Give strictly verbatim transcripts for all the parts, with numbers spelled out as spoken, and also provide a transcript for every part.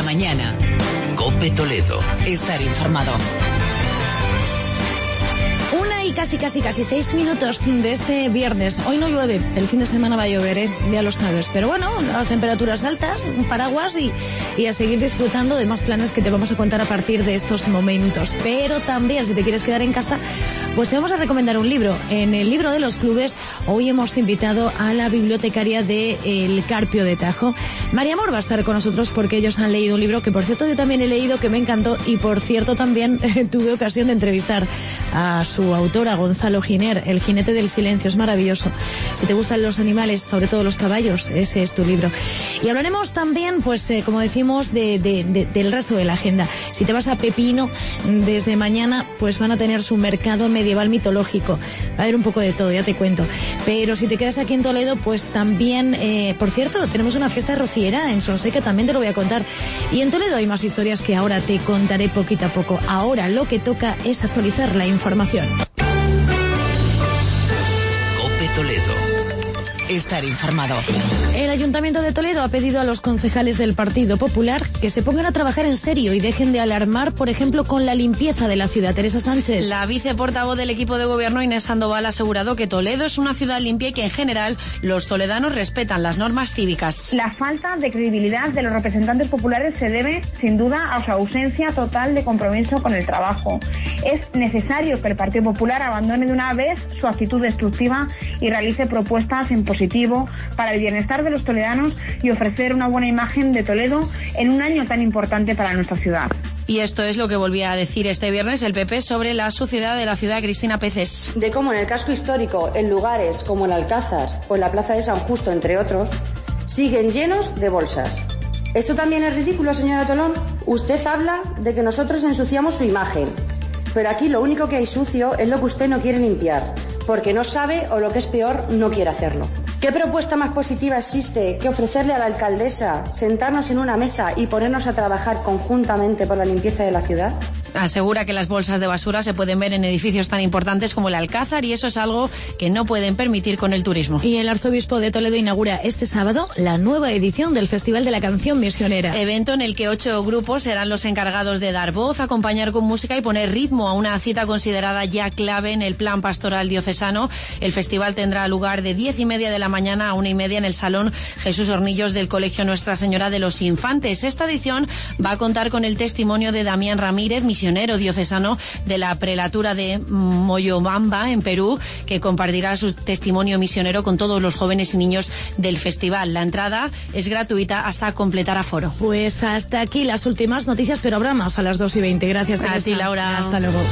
mañana. COPE Toledo. Estar informado. Una y casi, casi, casi seis minutos de este viernes. Hoy no llueve, el fin de semana va a llover, ¿eh? Ya lo sabes. Pero bueno, las temperaturas altas, un paraguas y, y a seguir disfrutando de más planes que te vamos a contar a partir de estos momentos. Pero también, si te quieres quedar en casa, pues te vamos a recomendar un libro. En el libro de los clubes, hoy hemos invitado a la bibliotecaria de El Carpio de Tajo. María Amor va a estar con nosotros porque ellos han leído un libro que, por cierto, yo también he leído, que me encantó, y por cierto también eh, tuve ocasión de entrevistar a su autora, Gonzalo Giner, El jinete del silencio. Es maravilloso. Si te gustan los animales, sobre todo los caballos, ese es tu libro. Y hablaremos también, pues eh, como decimos, de, de, de, del resto de la agenda. Si te vas a Pepino, desde mañana pues van a tener su mercado medieval mitológico. Va a haber un poco de todo, ya te cuento. Pero si te quedas aquí en Toledo, pues también, eh, por cierto, tenemos una fiesta rociera en Sonseca, también te lo voy a contar. Y en Toledo hay más historias que ahora te contaré poquito a poco. Ahora lo que toca es actualizar la información. COPE Toledo. Estar informado. El Ayuntamiento de Toledo ha pedido a los concejales del Partido Popular que se pongan a trabajar en serio y dejen de alarmar, por ejemplo, con la limpieza de la ciudad. Teresa Sánchez. La viceportavoz del equipo de gobierno, Inés Sandoval, ha asegurado que Toledo es una ciudad limpia y que, en general, los toledanos respetan las normas cívicas. La falta de credibilidad de los representantes populares se debe, sin duda, a su ausencia total de compromiso con el trabajo. Es necesario que el Partido Popular abandone de una vez su actitud destructiva y realice propuestas en positivo para el bienestar de los toledanos y ofrecer una buena imagen de Toledo en un año tan importante para nuestra ciudad. Y esto es lo que volvía a decir este viernes el P P sobre la suciedad de la ciudad, Cristina Peces. De cómo en el casco histórico, en lugares como el Alcázar o en la Plaza de San Justo, entre otros, siguen llenos de bolsas. ¿Eso también es ridículo, señora Tolón? Usted habla de que nosotros ensuciamos su imagen, pero aquí lo único que hay sucio es lo que usted no quiere limpiar, porque no sabe o, lo que es peor, no quiere hacerlo. ¿Qué propuesta más positiva existe que ofrecerle a la alcaldesa sentarnos en una mesa y ponernos a trabajar conjuntamente por la limpieza de la ciudad? Asegura que las bolsas de basura se pueden ver en edificios tan importantes como el Alcázar y eso es algo que no pueden permitir con el turismo. Y el arzobispo de Toledo inaugura este sábado la nueva edición del Festival de la Canción Misionera. Evento en el que ocho grupos serán los encargados de dar voz, acompañar con música y poner ritmo a una cita considerada ya clave en el plan pastoral diocesano. El festival tendrá lugar de diez y media de la mañana a una y media en el Salón Jesús Hornillos del Colegio Nuestra Señora de los Infantes. Esta edición va a contar con el testimonio de Damián Ramírez, misionero diocesano de la prelatura de Moyobamba, en Perú, que compartirá su testimonio misionero con todos los jóvenes y niños del festival. La entrada es gratuita hasta completar aforo. Pues hasta aquí las últimas noticias, pero habrá más a las dos y veinte. Gracias, Teresa. A ti, Laura. Hasta luego.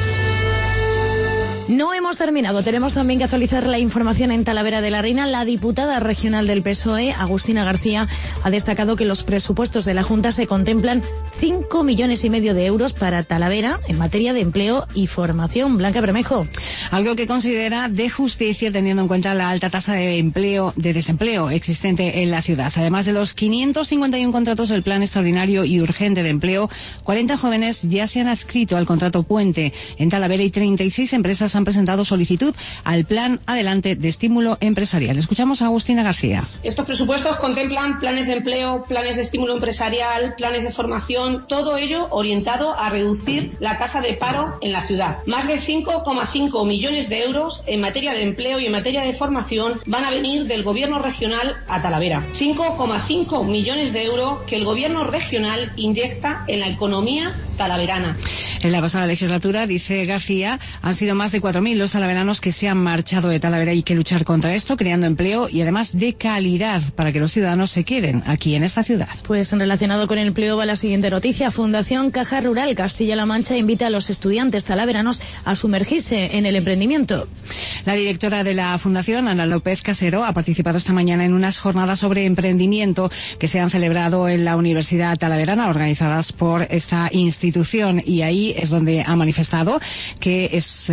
No hemos terminado. Tenemos también que actualizar la información en Talavera de la Reina. La diputada regional del P S O E, Agustina García, ha destacado que los presupuestos de la Junta se contemplan cinco millones y medio de euros para Talavera en materia de empleo y formación. Blanca Bermejo. Algo que considera de justicia teniendo en cuenta la alta tasa de empleo, de desempleo existente en la ciudad. Además de los quinientos cincuenta y uno contratos del Plan Extraordinario y Urgente de Empleo, cuarenta jóvenes ya se han adscrito al contrato puente en Talavera y treinta y seis empresas han presentado solicitud al Plan Adelante de Estímulo Empresarial. Escuchamos a Agustina García. Estos presupuestos contemplan planes de empleo, planes de estímulo empresarial, planes de formación, todo ello orientado a reducir la tasa de paro en la ciudad. Más de cinco coma cinco millones de euros en materia de empleo y en materia de formación van a venir del Gobierno regional a Talavera. cinco coma cinco millones de euros que el Gobierno regional inyecta en la economía talaverana. En la pasada legislatura, dice García, han sido más de cuatro mil los talaveranos que se han marchado de Talavera. Hay que luchar contra esto, creando empleo y además de calidad para que los ciudadanos se queden aquí en esta ciudad. Pues relacionado con el empleo va la siguiente noticia. Fundación Caja Rural Castilla-La Mancha invita a los estudiantes talaveranos a sumergirse en el emprendimiento. La directora de la Fundación, Ana López Casero, ha participado esta mañana en unas jornadas sobre emprendimiento que se han celebrado en la Universidad Talaverana, organizadas por esta institución, y ahí es donde ha manifestado que es el emprendimiento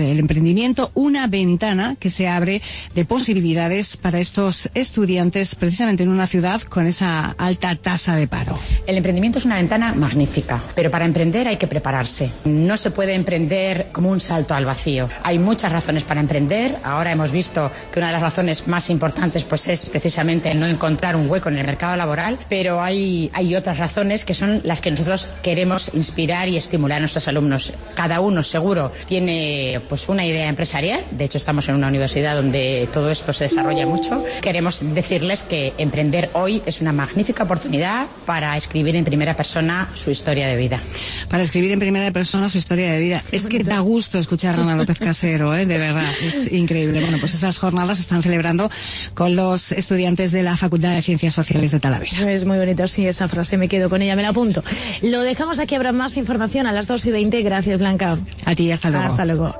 emprendimiento, una ventana que se abre de posibilidades para estos estudiantes precisamente en una ciudad con esa alta tasa de paro. El emprendimiento es una ventana magnífica, pero para emprender hay que prepararse. No se puede emprender como un salto al vacío. Hay muchas razones para emprender. Ahora hemos visto que una de las razones más importantes pues es precisamente no encontrar un hueco en el mercado laboral, pero hay, hay otras razones que son las que nosotros queremos inspirar y estimular a nuestros alumnos. Cada uno seguro tiene pues una idea empresarial. De hecho, estamos en una universidad donde todo esto se desarrolla mucho. Queremos decirles que emprender hoy es una magnífica oportunidad para escribir en primera persona su historia de vida. Para escribir en primera persona su historia de vida. Es que da gusto escuchar a Ana López Casero, ¿eh? De verdad, es increíble. Bueno, pues esas jornadas se están celebrando con los estudiantes de la Facultad de Ciencias Sociales de Talavera. Es muy bonito, sí, esa frase, me quedo con ella, me la apunto. Lo dejamos aquí, habrá más información a las dos y veinte. Gracias, Blanca. A ti, hasta luego. Hasta luego.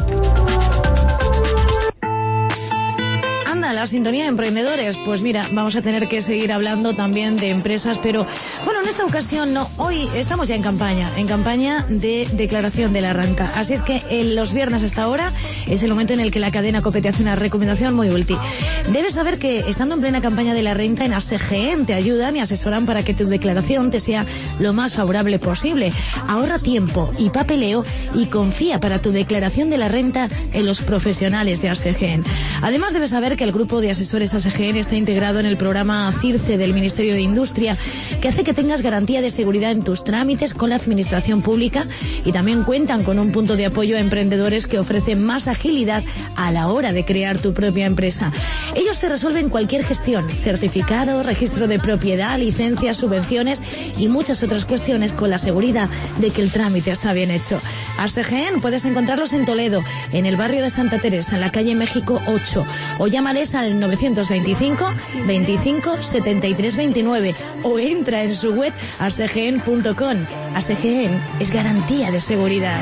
La sintonía de emprendedores, pues mira, vamos a tener que seguir hablando también de empresas, pero bueno, en esta ocasión no, hoy estamos ya en campaña, en campaña de declaración de la renta, así es que en los viernes hasta ahora es el momento en el que la cadena COPE te hace una recomendación muy útil. Debes saber que estando en plena campaña de la renta en A S G E N te ayudan y asesoran para que tu declaración te sea lo más favorable posible. Ahorra tiempo y papeleo y confía para tu declaración de la renta en los profesionales de A S G E N. Además debes saber que el grupo de asesores A S G E N está integrado en el programa CIRCE del Ministerio de Industria, que hace que tengas garantía de seguridad en tus trámites con la administración pública, y también cuentan con un punto de apoyo a emprendedores que ofrecen más agilidad a la hora de crear tu propia empresa. Ellos te resuelven cualquier gestión, certificado, registro de propiedad, licencias, subvenciones y muchas otras cuestiones con la seguridad de que el trámite está bien hecho. A S G E N puedes encontrarlos en Toledo, en el barrio de Santa Teresa, en la calle México ocho, o llámales al novecientos veinticinco, veinticinco, setenta y tres veintinueve o entra en su web a s g e n punto com. A S G E N es garantía de seguridad.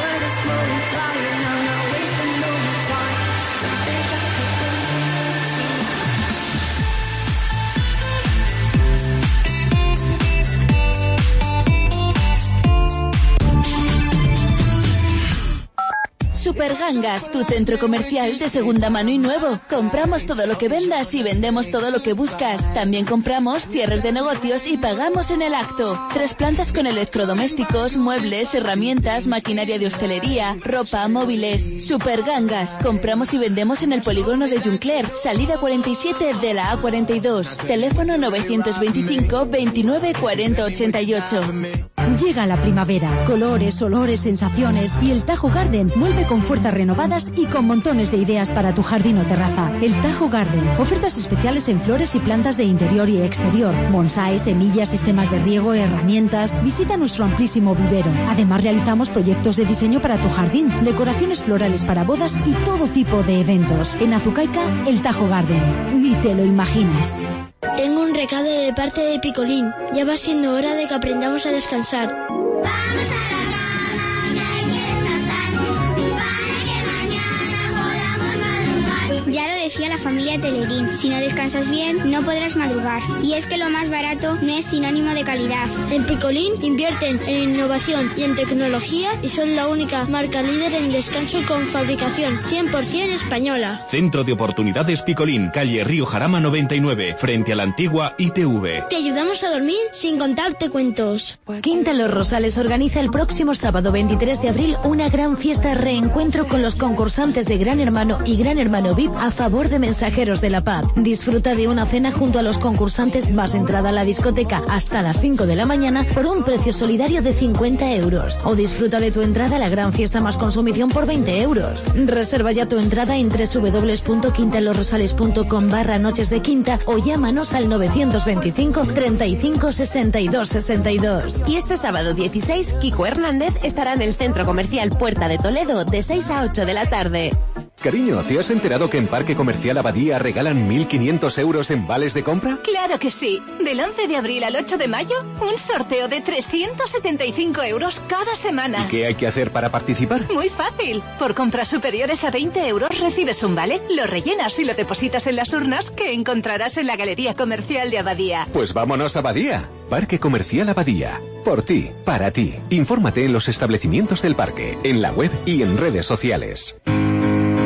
Supergangas, tu centro comercial de segunda mano y nuevo. Compramos todo lo que vendas y vendemos todo lo que buscas. También compramos cierres de negocios y pagamos en el acto. Tres plantas con electrodomésticos, muebles, herramientas, maquinaria de hostelería, ropa, móviles. Supergangas, compramos y vendemos en el polígono de Juncler, salida cuarenta y siete de la A cuarenta y dos. Teléfono novecientos veinticinco, veintinueve, cuarenta, ochenta y ocho. Llega la primavera, colores, olores, sensaciones, y el Tajo Garden vuelve con fuerzas renovadas y con montones de ideas para tu jardín o terraza. El Tajo Garden, ofertas especiales en flores y plantas de interior y exterior, bonsái, semillas, sistemas de riego, herramientas. Visita nuestro amplísimo vivero. Además realizamos proyectos de diseño para tu jardín, decoraciones florales para bodas y todo tipo de eventos. En Azucaica, el Tajo Garden. Ni te lo imaginas. Tengo un recado de parte de Picolín. Ya va siendo hora de que aprendamos a descansar. Vamos a la cama, que hay que descansar, para que mañana podamos madrugar. Ya lo decía la familia Telerín, si no descansas bien, no podrás madrugar. Y es que lo más barato no es sinónimo de calidad. En Picolín invierten en innovación y en tecnología y son la única marca líder en descanso con fabricación cien por ciento española. Centro de Oportunidades Picolín, calle Río Jarama noventa y nueve, frente a la antigua I T V. Te ayudamos a dormir sin contarte cuentos. Quinta Los Rosales organiza el próximo sábado veintitrés de abril una gran fiesta reencuentro con los concursantes de Gran Hermano y Gran Hermano V I P a favor de Mensajeros de la Paz. Disfruta de una cena junto a los concursantes más entrada a la discoteca hasta las cinco de la mañana por un precio solidario de cincuenta euros. O disfruta de tu entrada a la gran fiesta más consumición por veinte euros. Reserva ya tu entrada en doble u doble u doble u punto quinta los rosales punto com barra noches de quinta o llámanos al novecientos veinticinco, treinta y cinco, sesenta y dos, sesenta y dos. Y este sábado dieciséis, Kiko Hernández estará en el Centro Comercial Puerta de Toledo de seis a ocho de la tarde. Cariño, ¿te has enterado que en Parque Comercial Abadía regalan mil quinientos euros en vales de compra? ¡Claro que sí! Del once de abril al ocho de mayo, un sorteo de trescientos setenta y cinco euros cada semana. ¿Y qué hay que hacer para participar? Muy fácil. Por compras superiores a veinte euros recibes un vale, lo rellenas y lo depositas en las urnas que encontrarás en la Galería Comercial de Abadía. Pues vámonos a Abadía. Parque Comercial Abadía. Por ti, para ti. Infórmate en los establecimientos del parque, en la web y en redes sociales.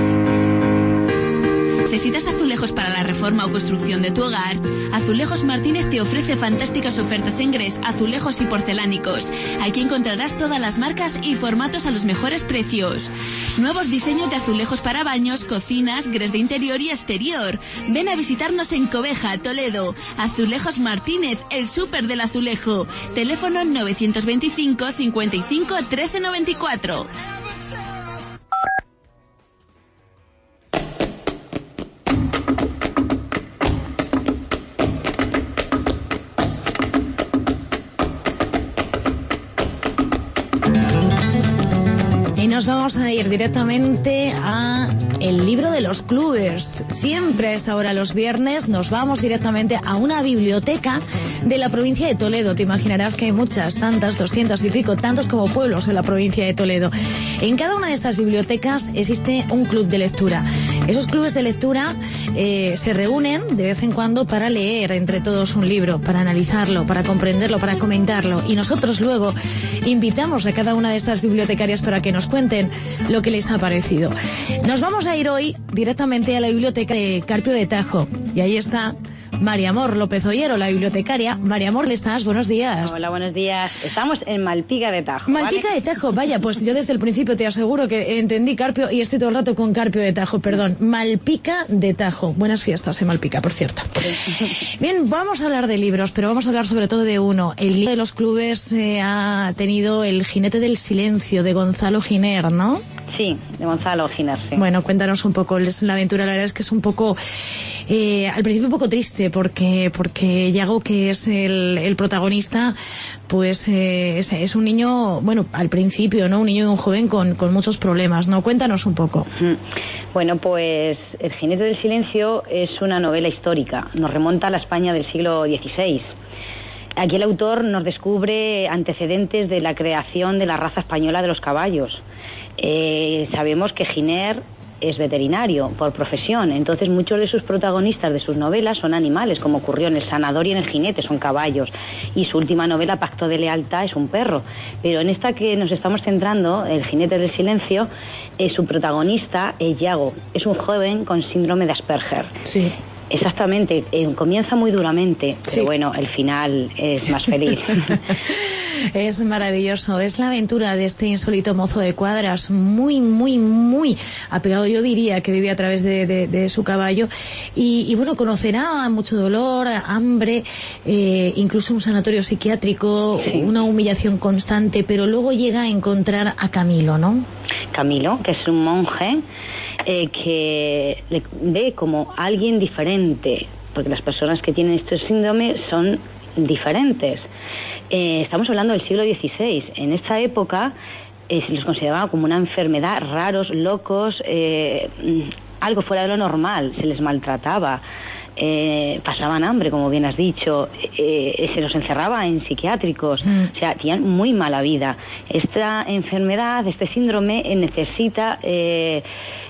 ¿Necesitas azulejos para la reforma o construcción de tu hogar? Azulejos Martínez te ofrece fantásticas ofertas en grés, azulejos y porcelánicos. Aquí encontrarás todas las marcas y formatos a los mejores precios. Nuevos diseños de azulejos para baños, cocinas, grés de interior y exterior. Ven a visitarnos en Cobeja, Toledo. Azulejos Martínez, el súper del azulejo. Teléfono novecientos veinticinco, cincuenta y cinco, trece noventa y cuatro. Y nos vamos a ir directamente a el libro de los clubes. Siempre a esta hora los viernes nos vamos directamente a una biblioteca de la provincia de Toledo. Te imaginarás que hay muchas, tantas, doscientos y pico, tantos como pueblos en la provincia de Toledo. En cada una de estas bibliotecas existe un club de lectura. Esos clubes de lectura eh, se reúnen de vez en cuando para leer entre todos un libro, para analizarlo, para comprenderlo, para comentarlo. Y nosotros luego invitamos a cada una de estas bibliotecarias para que nos cuenten lo que les ha parecido. Nos vamos a ir hoy directamente a la biblioteca de Carpio de Tajo. Y ahí está María Amor López Ollero, la bibliotecaria. María Amor, ¿le estás? Buenos días. Hola, buenos días. Estamos en Malpica de Tajo. Malpica ¿vale? de Tajo, vaya, pues yo desde el principio te aseguro que entendí Carpio y estoy todo el rato con Carpio de Tajo, perdón. Malpica de Tajo. Buenas fiestas en Malpica, por cierto. Bien, vamos a hablar de libros, pero vamos a hablar sobre todo de uno. El libro de los clubes eh, ha tenido El jinete del silencio, de Gonzalo Giner, ¿no? Sí, de Gonzalo Giner, sí. Bueno, cuéntanos un poco la aventura. La verdad es que es un poco, eh, al principio un poco triste, porque porque Yago, que es el, el protagonista, pues eh, es, es un niño, bueno, al principio, ¿no? Un niño y un joven con, con muchos problemas, ¿no? Cuéntanos un poco. Bueno, pues El jinete del silencio es una novela histórica. Nos remonta a la España del siglo dieciséis. Aquí el autor nos descubre antecedentes de la creación de la raza española de los caballos. Eh, sabemos que Giner es veterinario por profesión, entonces muchos de sus protagonistas de sus novelas son animales, como ocurrió en El sanador y en El jinete, son caballos, y su última novela, Pacto de lealtad, es un perro. Pero en esta que nos estamos centrando, El jinete del silencio, eh, su protagonista es Yago, es un joven con síndrome de Asperger. Sí. Exactamente, eh, comienza muy duramente, pero sí. Bueno, el final es más feliz. Es maravilloso, es la aventura de este insólito mozo de cuadras, muy, muy, muy apegado, yo diría, que vive a través de, de, de su caballo, y, y bueno, conocerá mucho dolor, hambre, eh, incluso un sanatorio psiquiátrico, sí. Una humillación constante, pero luego llega a encontrar a Camilo, ¿no? Camilo, que es un monje Eh, que le ve como alguien diferente, porque las personas que tienen este síndrome son diferentes. Eh, estamos hablando del siglo dieciséis. En esta época eh, se los consideraba como una enfermedad, raros, locos, eh, algo fuera de lo normal, se les maltrataba. Eh, pasaban hambre, como bien has dicho, eh, se los encerraba en psiquiátricos, mm. o sea, tenían muy mala vida. Esta enfermedad, este síndrome, eh, necesita eh,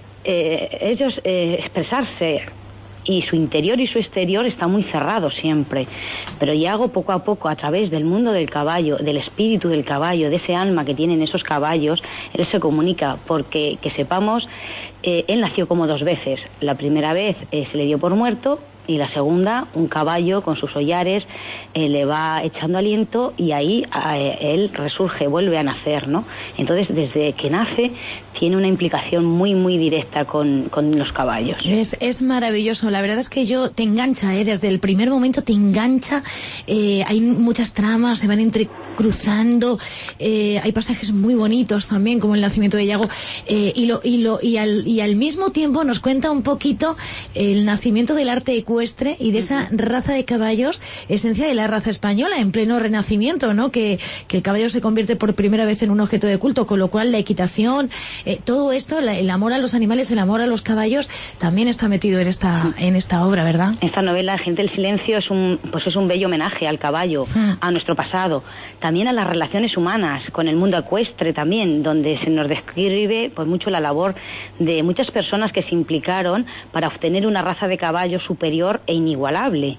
eh, ellos eh, expresarse, y su interior y su exterior está muy cerrado siempre. Pero Yago, poco a poco, a través del mundo del caballo, del espíritu del caballo, de ese alma que tienen esos caballos, él se comunica, porque, que sepamos, eh, él nació como dos veces. La primera vez eh, se le dio por muerto, y la segunda, un caballo con sus hollares eh, le va echando aliento, y ahí eh, él resurge, vuelve a nacer, ¿no? Entonces, desde que nace, tiene una implicación muy, muy directa con, con los caballos. Es, es maravilloso. La verdad es que yo te engancha, ¿eh? Desde el primer momento te engancha. Eh, hay muchas tramas, se van entrecruzando. Eh, hay pasajes muy bonitos también, como el nacimiento de Yago. Eh, y, lo, y, lo, y, al, y al mismo tiempo nos cuenta un poquito el nacimiento del arte ecuestre y de esa raza de caballos, esencia de la raza española en pleno Renacimiento, ¿no? Que, que el caballo se convierte por primera vez en un objeto de culto, con lo cual la equitación, eh, todo esto, la, el amor a los animales, el amor a los caballos, también está metido en esta en esta obra, ¿verdad? Esta novela, Gente del Silencio, es un pues es un bello homenaje al caballo, mm. a nuestro pasado. también a las relaciones humanas, con el mundo ecuestre también, donde se nos describe pues mucho la labor de muchas personas que se implicaron para obtener una raza de caballo superior e inigualable.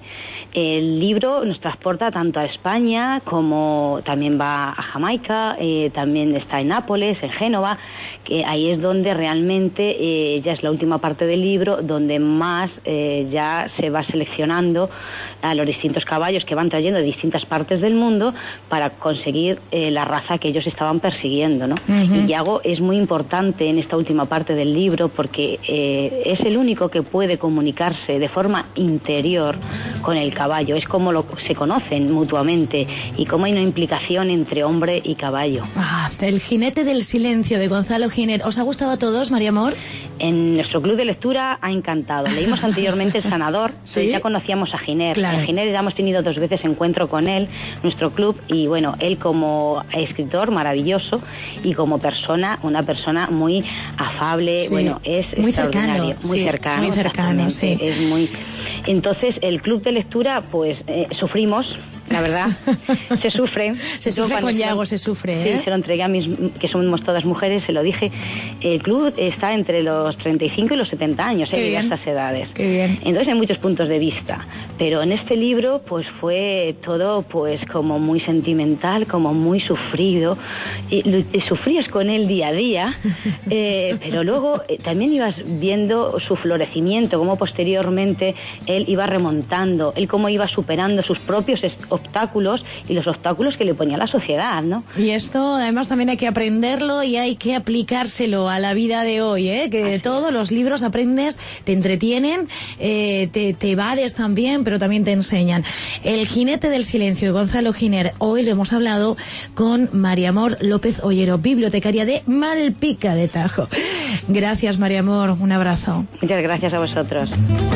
El libro nos transporta tanto a España como también va a Jamaica, eh, también está en Nápoles, en Génova, que ahí es donde realmente eh, ya es la última parte del libro, donde más eh, ya se va seleccionando a los distintos caballos que van trayendo de distintas partes del mundo para conseguir eh, la raza que ellos estaban persiguiendo, ¿no? Uh-huh. Y Yago es muy importante en esta última parte del libro porque eh, es el único que puede comunicarse de forma interior con el caballo, es como lo, se conocen mutuamente y cómo hay una implicación entre hombre y caballo. Ah, El jinete del silencio de Gonzalo Giner. ¿Os ha gustado a todos, María Amor? En nuestro club de lectura ha encantado. Leímos anteriormente El Sanador, ¿sí? Pero ya conocíamos a Giner. Claro. A Giner ya hemos tenido dos veces encuentro con él, nuestro club, y bueno, él como escritor maravilloso y como persona, una persona muy afable, sí. Bueno, es muy extraordinario, cercano, muy sí, cercano, muy cercano, sí. Es muy... Entonces, el club de lectura, pues, eh, sufrimos, la verdad, se sufre. Se sufre con Yago, se sufre, ¿eh? Sí, se lo entregué a mis, que somos todas mujeres, se lo dije. El club está entre los treinta y cinco y los setenta años, ¿eh? De estas edades. Qué bien. Entonces hay muchos puntos de vista. Pero en este libro, pues, fue todo, pues, como muy sentimental, como muy sufrido. Y, y sufrías con él día a día, eh, pero luego eh, también ibas viendo su florecimiento, cómo posteriormente él iba remontando, él cómo iba superando sus propios obstáculos y los obstáculos que le ponía la sociedad, ¿no? Y esto además también hay que aprenderlo y hay que aplicárselo a la vida de hoy, ¿eh? Que de todos los libros aprendes, te entretienen, eh, te, te evades también, pero también te enseñan. El jinete del silencio de Gonzalo Giner. Hoy lo hemos hablado con María Amor López Ollero, bibliotecaria de Malpica de Tajo. Gracias, María Amor, un abrazo. Muchas gracias a vosotros.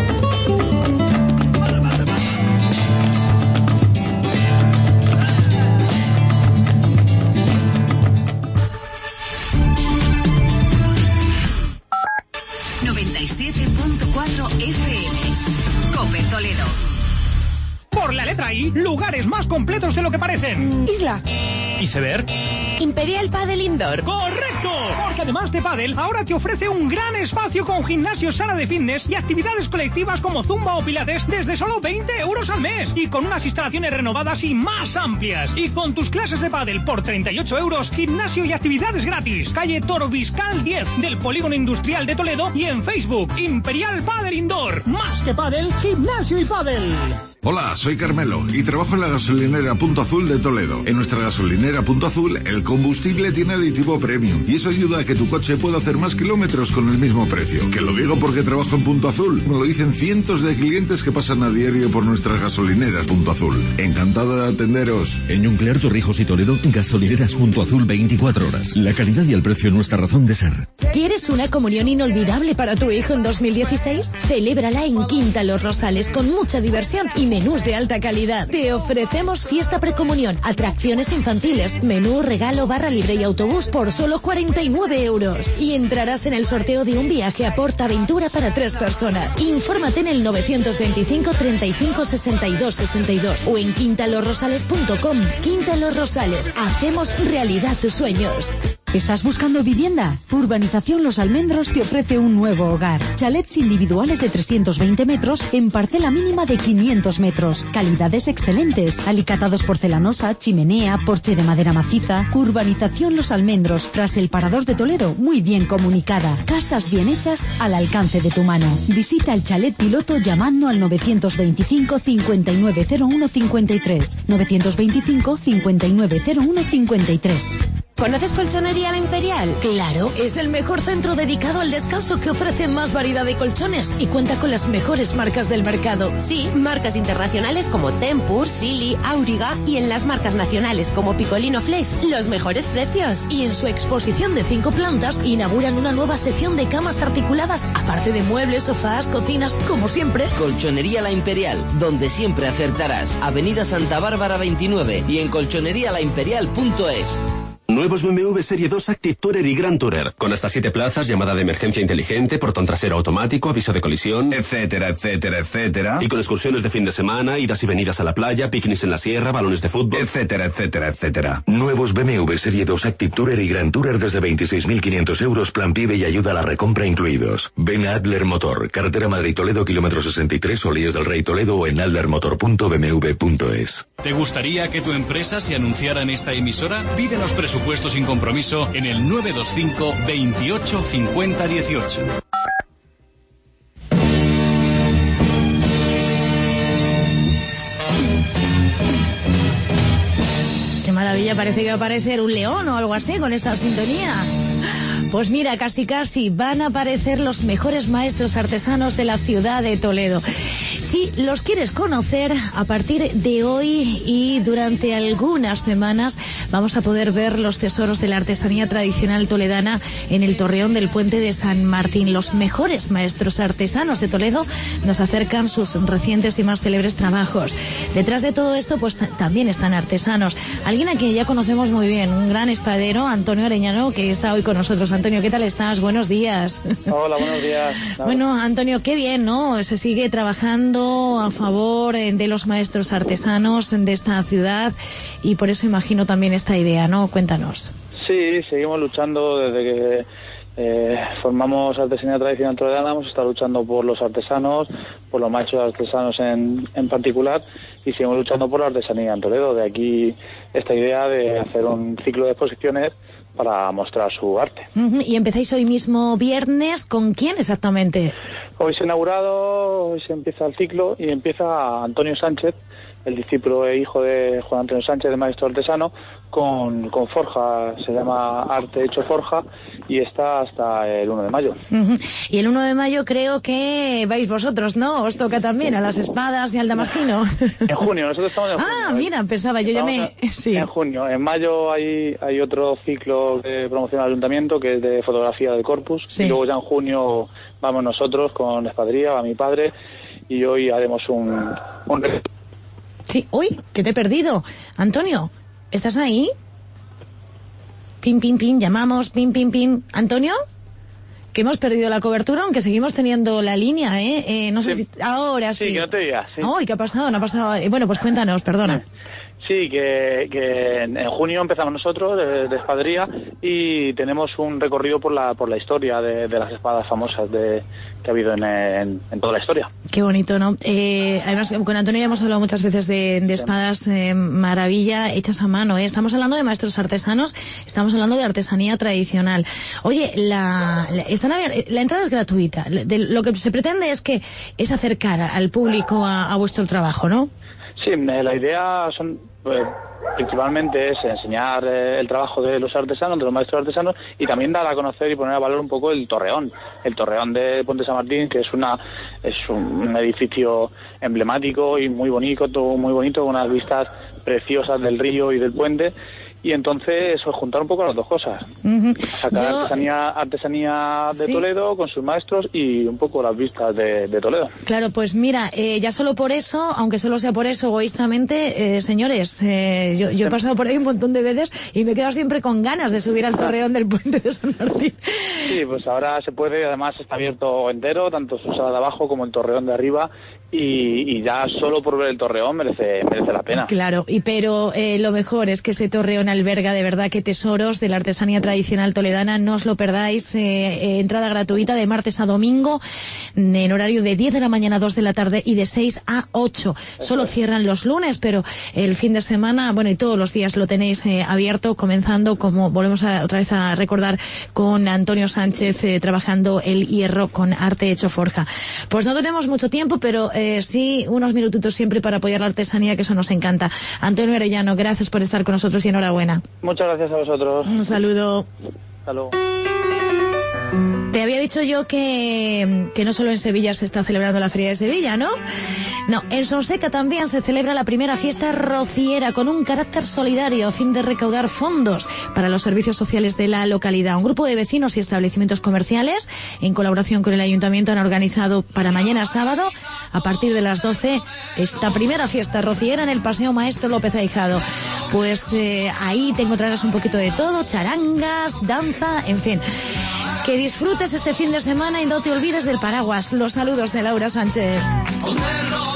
noventa y siete punto cuatro F M. COPE Toledo. Por la letra I, lugares más completos de lo que parecen. Isla. Iceberg. Imperial Padel Indoor. ¡Correcto! Porque además de pádel, ahora te ofrece un gran espacio con gimnasio, sala de fitness y actividades colectivas como zumba o pilates desde solo veinte euros al mes. Y con unas instalaciones renovadas y más amplias. Y con tus clases de pádel por treinta y ocho euros, gimnasio y actividades gratis. Calle Torbiscal diez del Polígono Industrial de Toledo y en Facebook, Imperial Padel Indoor. Más que pádel, gimnasio y pádel. Hola, soy Carmelo y trabajo en la gasolinera Punto Azul de Toledo. En nuestra gasolinera Punto Azul, el combustible tiene aditivo premium y eso ayuda a que tu coche pueda hacer más kilómetros con el mismo precio. Que lo digo porque trabajo en Punto Azul. Me lo dicen cientos de clientes que pasan a diario por nuestras gasolineras Punto Azul. Encantado de atenderos. En Nuclear Torrijos y Toledo, gasolineras Punto Azul veinticuatro horas. La calidad y el precio nuestra razón de ser. ¿Quieres una comunión inolvidable para tu hijo en dos mil dieciséis? Celébrala en Quinta Los Rosales con mucha diversión y menús de alta calidad. Te ofrecemos fiesta precomunión, atracciones infantiles, menú, regalo, barra libre y autobús por solo cuarenta y nueve euros. Y entrarás en el sorteo de un viaje a Portaventura para tres personas. Infórmate en el novecientos veinticinco, treinta y cinco, sesenta y dos, sesenta y dos o en quinta los rosales punto com. Quinta Los Rosales. Hacemos realidad tus sueños. ¿Estás buscando vivienda? Urbanización Los Almendros te ofrece un nuevo hogar. Chalets individuales de trescientos veinte metros en parcela mínima de quinientos metros. Calidades excelentes. Alicatados porcelanosa, chimenea, porche de madera maciza. Urbanización Los Almendros, tras el Parador de Toledo, muy bien comunicada. Casas bien hechas al alcance de tu mano. Visita el chalet piloto llamando al novecientos veinticinco, cincuenta y nueve cero uno cincuenta y tres. novecientos veinticinco, cincuenta y nueve cero uno cincuenta y tres. ¿Conoces Colchonería La Imperial? Claro, es el mejor centro dedicado al descanso que ofrece más variedad de colchones y cuenta con las mejores marcas del mercado. Sí, marcas internacionales como Tempur, Silly, Auriga y en las marcas nacionales como Picolino Flex, los mejores precios. Y en su exposición de cinco plantas inauguran una nueva sección de camas articuladas, aparte de muebles, sofás, cocinas, como siempre. Colchonería La Imperial, donde siempre acertarás. Avenida Santa Bárbara veintinueve y en colchonería la imperial punto es. Nuevos B M W Serie dos Active Tourer y Grand Tourer, con hasta siete plazas, llamada de emergencia inteligente, portón trasero automático, aviso de colisión, etcétera, etcétera, etcétera. Y con excursiones de fin de semana, idas y venidas a la playa, picnics en la sierra, balones de fútbol, etcétera, etcétera, etcétera. Nuevos B M W Serie dos Active Tourer y Grand Tourer desde veintiséis mil quinientos euros, plan PIB y ayuda a la recompra incluidos. Ven a Adler Motor, carretera Madrid-Toledo, kilómetro sesenta y tres, Olíes del Rey Toledo o en adlermotor punto b m w punto es. ¿Te gustaría que tu empresa se anunciara en esta emisora? Pídenos presupuestos sin compromiso en el nueve dos cinco, veintiocho, cincuenta, dieciocho. Qué maravilla, parece que va a aparecer un león o algo así con esta sintonía. Pues mira, casi casi van a aparecer los mejores maestros artesanos de la ciudad de Toledo. Si los quieres conocer, a partir de hoy y durante algunas semanas vamos a poder ver los tesoros de la artesanía tradicional toledana en el torreón del Puente de San Martín. Los mejores maestros artesanos de Toledo nos acercan sus recientes y más célebres trabajos. Detrás de todo esto, pues también están artesanos. Alguien a quien ya conocemos muy bien, un gran espadero, Antonio Arellano, que está hoy con nosotros. Antonio, ¿qué tal estás? Buenos días. Hola, buenos días. Bueno, Antonio, qué bien, ¿no? Se sigue trabajando a favor de los maestros artesanos de esta ciudad y por eso imagino también esta idea, ¿no? Cuéntanos. Sí, seguimos luchando desde que eh, formamos Artesanía Tradicional Toledana. Hemos estado luchando por los artesanos, por los maestros artesanos en, en particular, y seguimos luchando por la artesanía en Toledo. De aquí esta idea de hacer un ciclo de exposiciones para mostrar su arte. Uh-huh. Y empezáis hoy mismo viernes, ¿con quién exactamente? Hoy se ha inaugurado, hoy se empieza el ciclo y empieza Antonio Sánchez, el discípulo e hijo de Juan Antonio Sánchez, de maestro artesano, con, con forja, se llama Arte Hecho Forja, y está hasta el uno de mayo. Uh-huh. Y el uno de mayo creo que vais vosotros, ¿no? Os toca también a las espadas y al damasquino. En junio, nosotros estamos en junio. Ah, mira, pensaba, yo ya me... En, sí. En junio. En mayo hay, hay otro ciclo que promociona el ayuntamiento, que es de fotografía del corpus, sí. Y luego ya en junio vamos nosotros con la espadería, va mi padre, y hoy haremos un... un... Sí, uy, que te he perdido. Antonio, ¿estás ahí? Pin, pin, pin, llamamos, pin, pin, pin. ¿Antonio? Que hemos perdido la cobertura, aunque seguimos teniendo la línea, ¿eh? eh no sé sí. si... Ahora sí. Sí, que no te digas. Sí. Uy, ¿qué ha pasado? No ha pasado... Bueno, pues cuéntanos, perdona. Sí, que, que en junio empezamos nosotros de, de espadería y tenemos un recorrido por la por la historia de, de las espadas famosas de, que ha habido en, en, en toda la historia. Qué bonito, ¿no? Eh, además, con Antonio ya hemos hablado muchas veces de, de espadas eh, maravilla hechas a mano, ¿eh? Estamos hablando de maestros artesanos, estamos hablando de artesanía tradicional. Oye, la, la, están abiertas, la entrada es gratuita. De, lo que se pretende es que es acercar al público a, a vuestro trabajo, ¿no? Sí, la idea son pues, principalmente es enseñar eh, el trabajo de los artesanos, de los maestros artesanos, y también dar a conocer y poner a valor un poco el torreón, el torreón de Puente San Martín, que es una es un, un edificio emblemático y muy bonito, todo muy bonito, con unas vistas preciosas del río y del puente. Y entonces eso, juntar un poco las dos cosas. Uh-huh. Sacar Yo... artesanía, artesanía de ¿Sí? Toledo con sus maestros y un poco las vistas de, de Toledo. Claro, pues mira, eh, ya solo por eso, aunque solo sea por eso egoístamente, eh, señores, eh, yo, yo he pasado por ahí un montón de veces y me he quedado siempre con ganas de subir al torreón del Puente de San Martín. Sí, pues ahora se puede, además está abierto entero, tanto su sala de abajo como el torreón de arriba, y, y ya solo por ver el torreón merece, merece la pena. Claro, y pero eh, lo mejor es que ese torreón alberga de verdad que tesoros de la artesanía tradicional toledana, no os lo perdáis, eh, eh, entrada gratuita de martes a domingo, en horario de diez de la mañana a dos de la tarde y de seis a ocho. Solo cierran los lunes, pero el fin de semana, bueno, y todos los días lo tenéis eh, abierto, comenzando, como volvemos a, otra vez a recordar, con Antonio Sánchez eh, trabajando el hierro con Arte Hecho Forja. Pues no tenemos mucho tiempo, pero eh, sí unos minutitos siempre para apoyar la artesanía, que eso nos encanta. Antonio Arellano, gracias por estar con nosotros y enhorabuena. Muchas gracias a vosotros. Un saludo. Hasta luego. Te había dicho yo que, que no solo en Sevilla se está celebrando la Feria de Sevilla, ¿no? No, en Sonseca también se celebra la primera fiesta rociera con un carácter solidario a fin de recaudar fondos para los servicios sociales de la localidad. Un grupo de vecinos y establecimientos comerciales, en colaboración con el ayuntamiento, han organizado para mañana sábado, a partir de las doce, esta primera fiesta rociera en el Paseo Maestro López Ahijado. pues eh, ahí te encontrarás un poquito de todo, charangas, danza, en fin. Que disfrutes este fin de semana y no te olvides del paraguas. Los saludos de Laura Sánchez.